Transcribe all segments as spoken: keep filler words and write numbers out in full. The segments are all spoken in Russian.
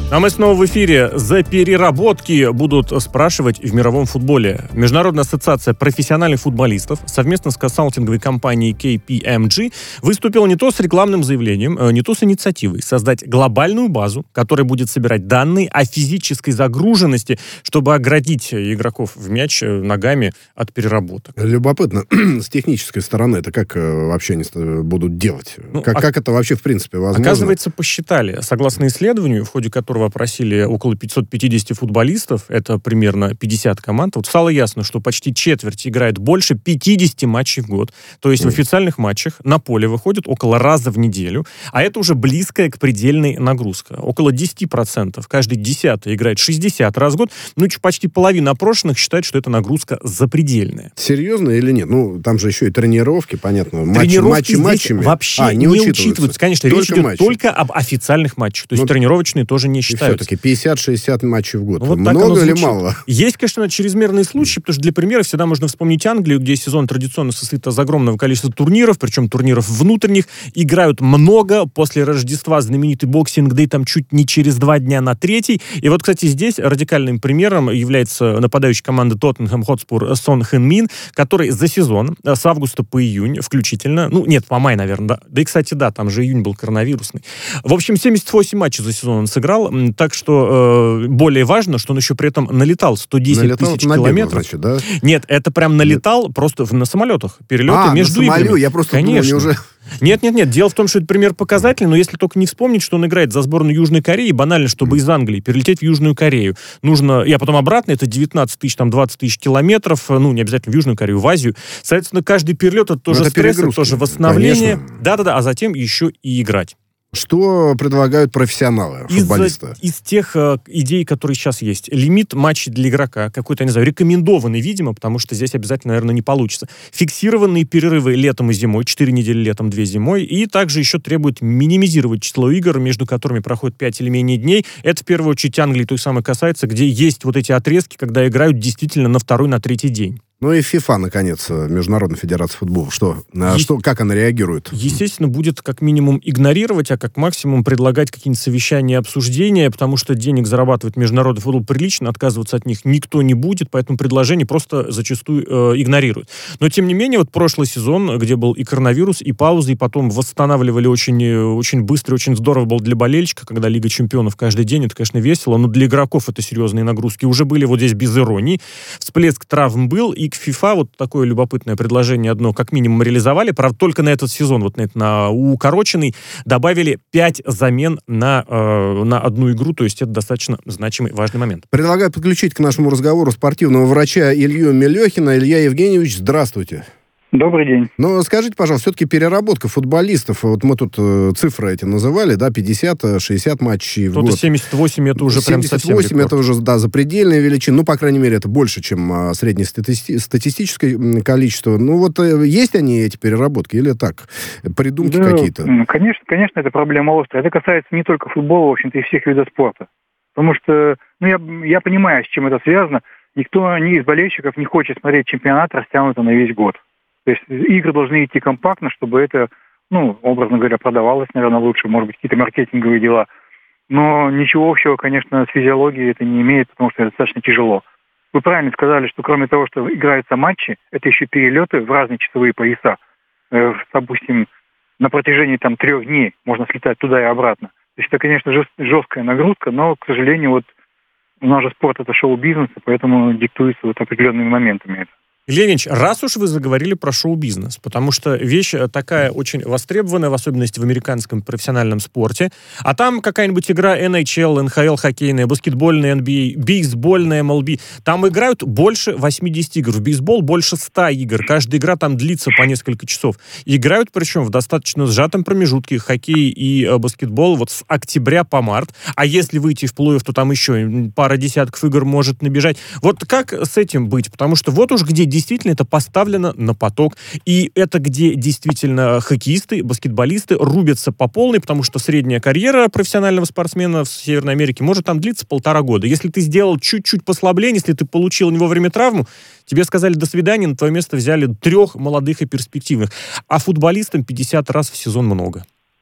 А мы снова в эфире. За переработки будут спрашивать в мировом футболе. Международная ассоциация профессиональных футболистов совместно с консалтинговой компанией кей пи эм джи выступила не то с рекламным заявлением, не то с инициативой создать глобальную базу, которая будет собирать данные о физической загруженности, чтобы оградить игроков в мяч ногами от переработок. Любопытно. С технической стороны это как вообще они будут делать? Ну, как, а... как это вообще в принципе возможно? Оказывается, посчитали. Согласно исследованию, в ходе которого опросили около пятьсот пятьдесят футболистов, это примерно пятьдесят команд, вот стало ясно, что почти четверть играет больше пятьдесят матчей в год. То есть mm. в официальных матчах на поле выходит около раза в неделю, а это уже близкая к предельной нагрузке. Около десять процентов. Каждый десятый играет шестьдесят раз в год. Ну, почти половина опрошенных считает, что эта нагрузка запредельная. Серьезно или нет? Ну, там же еще и тренировки, понятно. Матчи, матчи матчами. Вообще а, не, не учитываются. учитываются. Конечно, только речь идет матчи. Только об официальных матчах. То есть ну, тренировочные тоже не считаются. Все-таки пятьдесят-шестьдесят матчей в год. Вот много или мало? Есть, конечно, чрезмерные случаи, потому что для примера всегда можно вспомнить Англию, где сезон традиционно состоит из огромного количества турниров, причем турниров внутренних. Играют много. После Рождества знаменитый боксинг дэй там чуть не через два дня на третий. И вот, кстати, здесь радикальным примером является нападающий команды Тоттенхэм Хотспур Сон Хэн Мин, который за сезон с августа по июнь включительно, ну, нет, по май, наверное, да. Да и, кстати, да, там же июнь был коронавирусный. В общем, семьдесят восемь матчей за сезон он сыграл, так что э, более важно, что он еще при этом налетал сто десять налетал тысяч километров. Значит, да? Нет, это прям налетал Нет. просто в, на самолетах. Перелеты а, между на играми. Я просто Конечно. думал, уже... Нет, нет, нет. Дело в том, что это пример показательный, но если только не вспомнить, что он играет за сборную Южной Кореи, банально, чтобы из Англии перелететь в Южную Корею, нужно, я потом обратно, это девятнадцать тысяч, там двадцать тысяч километров, ну, не обязательно в Южную Корею, в Азию. Соответственно, каждый перелет это тоже это стресс, это тоже восстановление. Конечно. Да-да-да, а затем еще и играть. Что предлагают профессионалы, футболисты? Из, из тех э, идей, которые сейчас есть. Лимит матчей для игрока, какой-то, не знаю, рекомендованный, видимо, потому что здесь обязательно, наверное, не получится. Фиксированные перерывы летом и зимой, четыре недели летом, две зимой, и также еще требуют минимизировать число игр, между которыми проходит пять или менее дней. Это, в первую очередь, Англии той самой касается, где есть вот эти отрезки, когда играют действительно на второй, на третий день. Ну и ФИФА, наконец, Международная федерация футбола. Что? Е- что? Как она реагирует? Естественно, будет как минимум игнорировать, а как максимум предлагать какие-нибудь совещания, обсуждения, потому что денег зарабатывает международный футбол прилично, отказываться от них никто не будет, поэтому предложение просто зачастую э, игнорируют. Но, тем не менее, вот прошлый сезон, где был и коронавирус, и паузы, и потом восстанавливали очень, очень быстро, очень здорово был для болельщика, когда Лига чемпионов каждый день, это, конечно, весело, но для игроков это серьезные нагрузки уже были, вот здесь без иронии. Всплеск травм был, и к ФИФА вот такое любопытное предложение одно как минимум реализовали. Правда, только на этот сезон, вот на, это, на укороченный, добавили пять замен на, э, на одну игру. То есть это достаточно значимый, важный момент. Предлагаю подключить к нашему разговору спортивного врача Илью Мелехина. Илья Евгеньевич, здравствуйте. Добрый день. Но скажите, пожалуйста, все-таки переработка футболистов, вот мы тут э, цифры эти называли, да, пятьдесят-шестьдесят матчей в Кто-то год. семьдесят восемь, это уже прям совсем семьдесят восемь, рекорд. это уже, да, запредельная величина. Ну, по крайней мере, это больше, чем а, среднестатистическое количество. Ну, вот э, есть они, эти переработки, или так? Придумки да, какие-то? Конечно, конечно, это проблема острая. Это касается не только футбола, в общем-то, и всех видов спорта. Потому что, ну, я, я понимаю, с чем это связано. Никто ни из болельщиков не хочет смотреть чемпионат, растянутый на весь год. То есть игры должны идти компактно, чтобы это, ну, образно говоря, продавалось, наверное, лучше, может быть, какие-то маркетинговые дела. Но ничего общего, конечно, с физиологией это не имеет, потому что это достаточно тяжело. Вы правильно сказали, что кроме того, что играются матчи, это еще перелеты в разные часовые пояса. Э, допустим, на протяжении там трех дней можно слетать туда и обратно. То есть это, конечно, жесткая нагрузка, но, к сожалению, вот у нас же спорт это шоу-бизнес, поэтому диктуется вот определенными моментами это. Илья Ильич, раз уж вы заговорили про шоу-бизнес, потому что вещь такая очень востребованная, в особенности в американском профессиональном спорте, а там какая-нибудь игра эн эйч эл, эн эйч эл хоккейная, баскетбольная эн би эй, бейсбольная эм эл би, там играют больше восемьдесят игр, в бейсбол больше ста игр, каждая игра там длится по несколько часов. Играют причем в достаточно сжатом промежутке хоккей и баскетбол вот с октября по март, а если выйти в плей-офф, то там еще пара десятков игр может набежать. Вот как с этим быть? Потому что вот уж где действительно это поставлено на поток. И это где действительно хоккеисты, баскетболисты рубятся по полной, потому что средняя карьера профессионального спортсмена в Северной Америке может там длиться полтора года. Если ты сделал чуть-чуть послабление, если ты получил не вовремя травму, тебе сказали «до свидания», на твое место взяли трех молодых и перспективных. А футболистам пятьдесят раз в сезон много.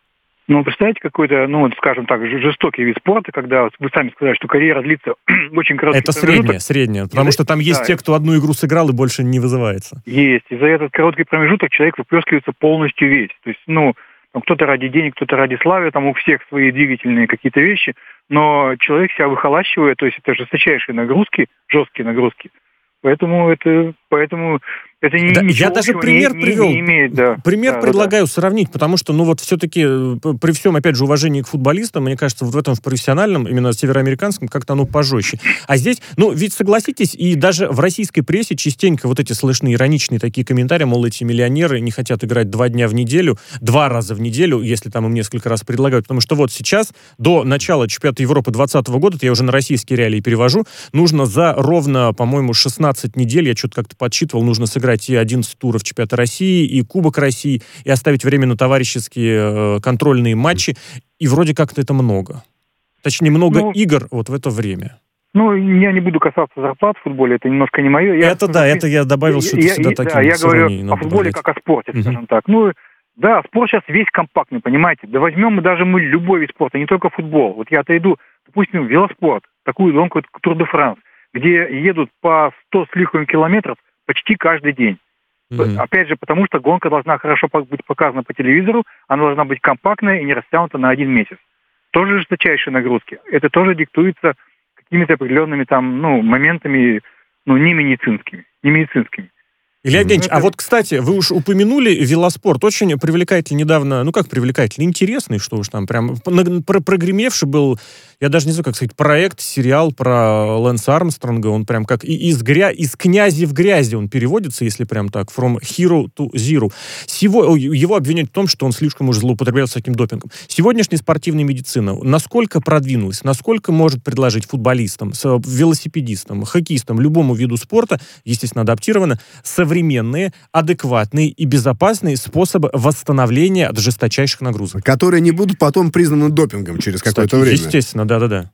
Ну, представляете, какой-то, ну, вот, скажем так, жестокий вид спорта, когда вы сами сказали, что карьера длится очень короткий Это средняя, средняя, потому что там есть да, те, кто одну игру сыграл и больше не вызывается. Есть. И за этот короткий промежуток человек выплескивается полностью весь. То есть, ну, там, кто-то ради денег, кто-то ради славы, там у всех свои двигательные какие-то вещи, но человек себя выхолащивает, то есть это жесточайшие нагрузки, жесткие нагрузки. Поэтому это, поэтому это не, да, ничего я даже пример не, привел. Не, не имеет, да. Пример да, предлагаю да. сравнить, потому что, ну вот все-таки при всем, опять же, уважении к футболистам, мне кажется, вот в этом в профессиональном, именно североамериканском, как-то оно пожестче. А здесь, ну ведь согласитесь, и даже в российской прессе частенько вот эти слышны ироничные такие комментарии, мол, эти миллионеры не хотят играть два дня в неделю, два раза в неделю, если там им несколько раз предлагают, потому что вот сейчас, до начала чемпионата Европы двадцатого года, это я уже на российские реалии перевожу, нужно за ровно, по-моему, шестнадцать недель, я что-то как-то подсчитывал, нужно сыграть и одиннадцать туров чемпионата России, и Кубок России, и оставить время на товарищеские э, контрольные матчи, и вроде как-то это много. Точнее, много ну, игр вот в это время. Ну, я не буду касаться зарплат в футболе, это немножко не мое. Я, это да, это я добавил, что это всегда такие. Да, я говорю о футболе как о спорте, uh-huh. скажем так. Ну, да, спорт сейчас весь компактный, понимаете? Да возьмем мы даже мы любой вид спорта, не только футбол. Вот я отойду, допустим, велоспорт, такую гонку, как Тур-де-Франс, где едут по сто с лишним километров почти каждый день. Mm-hmm. Опять же, потому что гонка должна хорошо быть показана по телевизору, она должна быть компактная и не растянута на один месяц. Тоже жесточайшие нагрузки. Это тоже диктуется какими-то определенными там, ну, моментами, ну, не медицинскими. Не медицинскими. Илья Евгеньевич, это... а вот, кстати, вы уж упомянули велоспорт. Очень привлекательный недавно, ну как привлекательный, интересный, что уж там, прям прогремевший был, я даже не знаю, как сказать, проект, сериал про Лэнса Армстронга. Он прям как из, гря... из князи в грязи он переводится, если прям так, from hero to zero. Сего... Его обвиняют в том, что он слишком уж злоупотреблял всяким допингом. Сегодняшняя спортивная медицина насколько продвинулась, насколько может предложить футболистам, велосипедистам, хоккеистам, любому виду спорта, естественно, адаптировано, современные современные, адекватные и безопасные способы восстановления от жесточайших нагрузок. Которые не будут потом признаны допингом через какое-то Кстати, время. Естественно, да-да-да.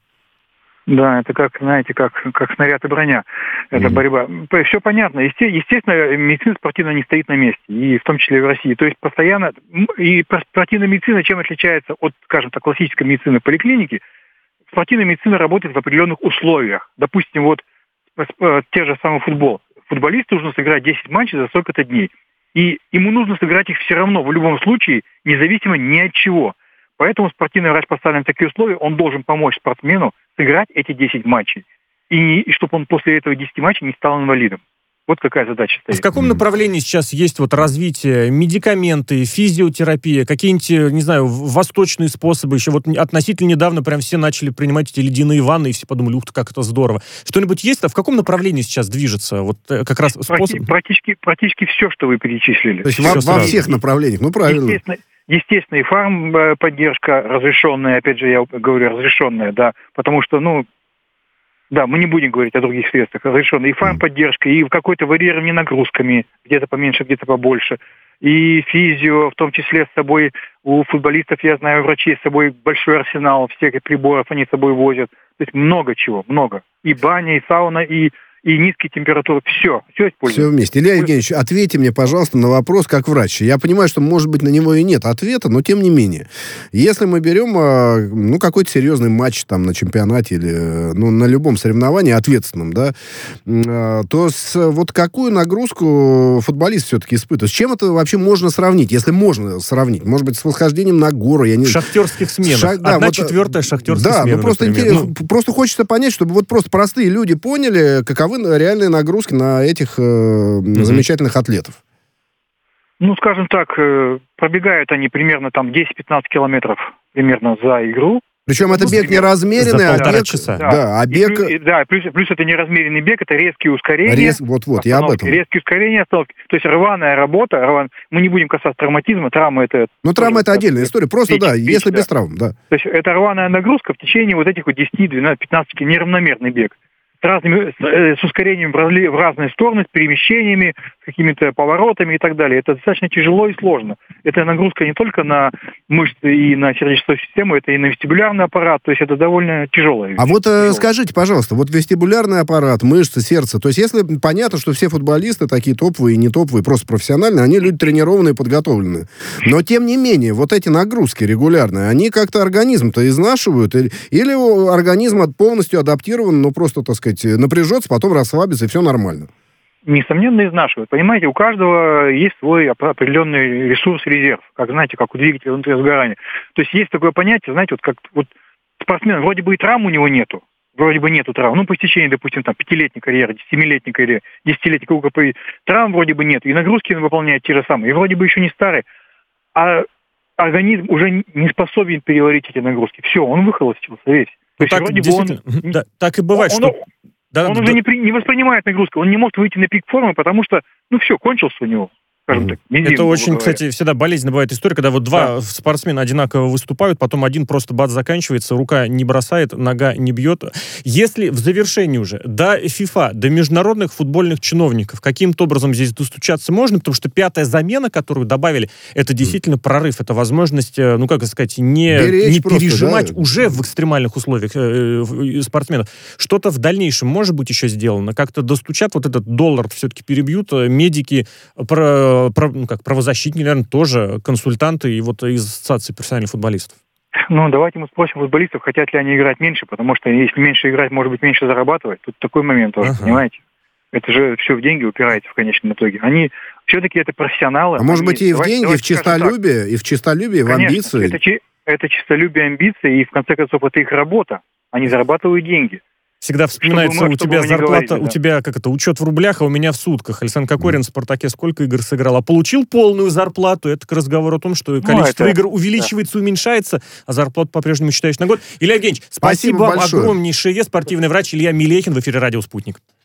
Да, это как, знаете, как, как снаряд и броня. Это mm-hmm. борьба. Все понятно. Естественно, медицина спортивная не стоит на месте, и в том числе и в России. То есть постоянно... И спортивная медицина чем отличается от, скажем так, классической медицины поликлиники? Спортивная медицина работает в определенных условиях. Допустим, вот те же самый футбол. Футболисту нужно сыграть десять матчей за столько-то дней. И ему нужно сыграть их все равно, в любом случае, независимо ни от чего. Поэтому спортивный врач поставлен в такие условия, он должен помочь спортсмену сыграть эти десять матчей. И, и чтобы он после этого десяти матчей не стал инвалидом. Вот какая задача стоит. В каком направлении сейчас есть вот развитие, медикаменты, физиотерапия, какие-нибудь, не знаю, восточные способы? Еще вот относительно недавно прям все начали принимать эти ледяные ванны, и все подумали, ух ты, как это здорово. Что-нибудь есть? А в каком направлении сейчас движется вот как раз способ? Практически, практически все, что вы перечислили. То есть во, во всех направлениях, ну правильно. Естественно, естественно, и фармподдержка разрешенная, опять же, я говорю, разрешенная, да, потому что, ну, да, мы не будем говорить о других средствах, разрешенно. И фармподдержка, и какое-то варьирование нагрузками, где-то поменьше, где-то побольше. И физио, в том числе с собой, у футболистов, я знаю, врачей с собой большой арсенал всех приборов они с собой возят. То есть много чего, много. И баня, и сауна, и... и низкие температуры. Все, все используем. Все вместе. Илья Евгеньевич, ответьте мне, пожалуйста, на вопрос как врач. Я понимаю, что, может быть, на него и нет ответа, но тем не менее. Если мы берем, ну, какой-то серьезный матч там на чемпионате или, ну, на любом соревновании ответственном, да, то с, вот какую нагрузку футболист все-таки испытывает? С чем это вообще можно сравнить, если можно сравнить? Может быть, с восхождением на гору? Я не... В шахтерских сменах. Шах... Да, Одна вот, четвертая шахтерских да, смены, ну, просто интересно. Ну... Просто хочется понять, чтобы вот просто простые люди поняли, каковы реальные нагрузки на этих э, mm-hmm. замечательных атлетов. Ну, скажем так, э, пробегают они примерно там десять-пятнадцать километров примерно за игру. Причем это бег неразмеренный, за а бег... часа. Да, да, а бег... И, да, плюс, плюс это неразмеренный бег, это резкие ускорения. Рез... Вот-вот, я об этом. Резкие ускорения, остановки. То есть рваная работа, рван... мы не будем касаться травматизма, травма это... Ну, травма это отдельная история, просто пич, да, пич, если да. без травм, да. То есть это рваная нагрузка в течение вот этих вот десять, двенадцать, пятнадцать, неравномерный бег. С разными, с, с ускорением в, разли, в разные стороны, с перемещениями, с какими-то поворотами и так далее. Это достаточно тяжело и сложно. Это нагрузка не только на мышцы и на сердечно-сосудистую систему, это и на вестибулярный аппарат, то есть это довольно тяжелое. А вот э, скажите, пожалуйста, вот вестибулярный аппарат, мышцы, сердце, то есть если понятно, что все футболисты такие топовые и не топовые, просто профессиональные, они люди тренированные, подготовленные. Но тем не менее, вот эти нагрузки регулярные, они как-то организм-то изнашивают? Или, или организм полностью адаптирован, но просто, так сказать, напряжется, потом расслабится, и все нормально? Несомненно, изнашивают. Понимаете, у каждого есть свой определенный ресурс, резерв, как, знаете, как у двигателя внутреннего сгорания. То есть есть такое понятие, знаете, вот как вот спортсмен, вроде бы и травм у него нету, вроде бы нету травм, ну, по истечении, допустим, там, пятилетней карьеры, семилетней карьеры, десятилетней, какой травм вроде бы нет, и нагрузки он выполняет те же самые, и вроде бы еще не старый, а организм уже не способен переварить эти нагрузки. Все, он выхолостился весь. То есть так, вроде бы он... Да, так и бывает, он, что... Он, да, он да, уже да. Не, при, не воспринимает нагрузку, он не может выйти на пик формы, потому что, ну все, кончился у него. Так, бензин, это очень, говоря. кстати, всегда болезненная бывает история, когда вот два да. спортсмена одинаково выступают, потом один просто бац заканчивается, рука не бросает, нога не бьет. Если в завершении уже до ФИФА, до международных футбольных чиновников каким-то образом здесь достучаться можно, потому что пятая замена, которую добавили, это действительно mm. прорыв, это возможность, ну как сказать, не, не просто, пережимать да? уже в экстремальных условиях э, э, спортсменов. Что-то в дальнейшем может быть еще сделано? Как-то достучат, вот этот доллар все-таки перебьют, медики про Про, ну, как правозащитники, наверное, тоже консультанты и вот из ассоциации профессиональных футболистов. Ну, давайте мы спросим футболистов, хотят ли они играть меньше, потому что если меньше играть, может быть, меньше зарабатывать. Тут такой момент тоже, ага. понимаете? Это же все в деньги упирается в конечном итоге. Они все-таки это профессионалы. А может быть и в деньги, и в честолюбие, и в честолюбие, в амбиции? Это, это честолюбие, амбиции, и в конце концов это их работа. Они зарабатывают деньги. Всегда вспоминается, мы, у тебя зарплата, говорили, да. у тебя, как это, учет в рублях, а у меня в сутках. Александр Кокорин mm. в «Спартаке» сколько игр сыграл, а получил полную зарплату. Это к разговору о том, что ну, количество это... игр увеличивается, да. уменьшается, а зарплату по-прежнему считаешь на год. Илья Евгеньевич, спасибо, спасибо вам большое. Огромнейшее. Спортивный врач Илья Мелехин в эфире «Радио Спутник».